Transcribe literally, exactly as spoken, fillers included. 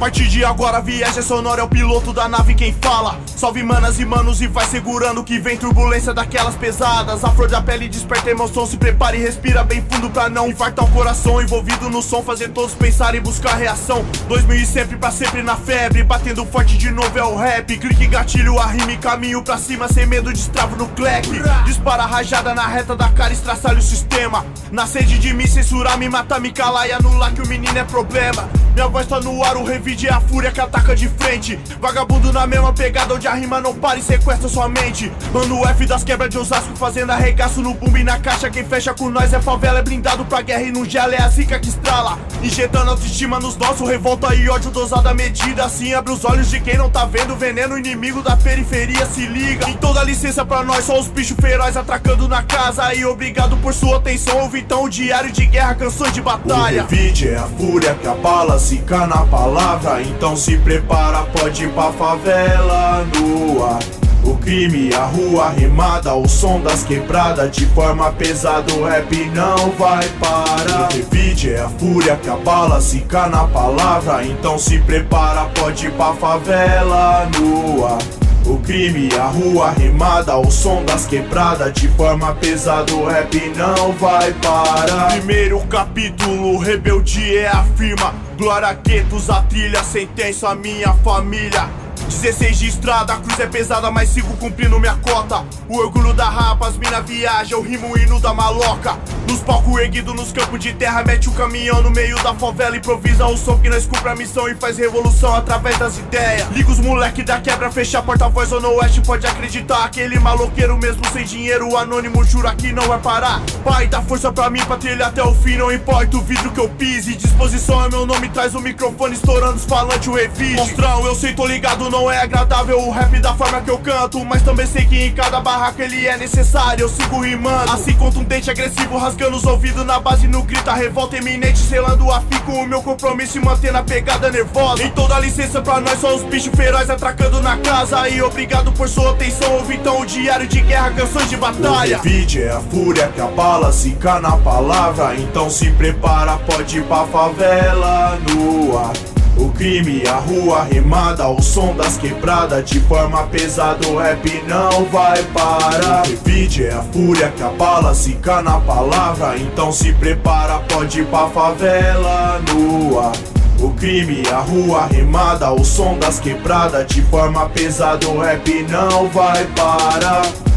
partir de agora a viagem sonora é o piloto da nave quem fala. Salve manas e manos e vai segurando que vem turbulência daquelas pesadas. A flor da pele desperta emoção, se prepare e respira bem fundo pra não infartar o coração. Envolvido no som, fazer todos pensarem e buscar reação. Dois mil e sempre pra sempre na febre, batendo forte de novo é o rap. Clique, gatilho, a rima e caminho pra cima sem medo, destravo no cleque. Dispara a rajada na reta da cara, estraçalha o sistema. Na sede de me censurar, me matar, me calar e anular que o menino é problema. Minha voz tá no ar, o revide é a fúria que ataca de frente. Vagabundo na mesma pegada onde a rima não para e sequestra sua mente. Mano F das quebras de Osasco fazendo arregaço no boom e na caixa. Quem fecha com nós é favela, é blindado pra guerra e no gelo é a zica que estrala. Injetando autoestima nos nossos, revolta e ódio dosada medida. Assim abre os olhos de quem não tá vendo, veneno inimigo da periferia se liga. Em toda licença pra nós, só os bichos feroz atracando na casa. E obrigado por sua atenção, ouve então o diário de guerra, canções de batalha. O revide é a fúria que abala, zica na palavra. Então se prepara, pode ir pra favela no ar. O crime, a rua rimada, o som das quebradas. De forma pesada o rap não vai parar. O revide é a fúria que abala, zica na palavra. Então se prepara, pode ir pra favela no ar. O crime, a rua rimada, o som das quebradas. De forma pesada o rap não vai parar. Primeiro capítulo, rebeldia é a firma. Glória Guetos, a trilha, sentença a minha família. Dezesseis de estrada, a cruz é pesada, mas sigo cumprindo minha cota. O orgulho da rapa, as mina viaja, eu rimo o hino da maloca. Nos palcos erguidos, nos campos de terra, mete o caminhão no meio da favela. Improvisa o som que nós cumpre a missão e faz revolução através das ideias. Liga os moleque da quebra, fecha a porta-voz ou no oeste, pode acreditar. Aquele maloqueiro mesmo sem dinheiro, anônimo, jura que não vai parar. Pai, dá força pra mim pra trilhar até o fim, não importa o vidro que eu pise. Disposição é meu nome, traz o microfone estourando os falantes, o revide. Monstrão, eu sei, tô ligado, não é agradável o rap da forma que eu canto, mas também sei que em cada barraco ele é necessário, eu sigo rimando. Assim contundente, agressivo, rasgando os ouvidos na base no grito, a revolta iminente, selando a fim com o meu compromisso e mantendo a pegada nervosa. Em toda licença pra nós, só os bichos feroz atracando na casa. E obrigado por sua atenção, ouve então o diário de guerra, canções de batalha. O revide é a fúria que abala, zica na palavra. Então se prepara, pode ir pra favela no ar. O crime, a rua rimada, o som das quebradas. De forma pesada o rap não vai parar. O revide é a fúria que abala, zica na palavra. Então se prepara, pode ir pra favela no ar. O crime, a rua rimada, o som das quebradas. De forma pesada o rap não vai parar.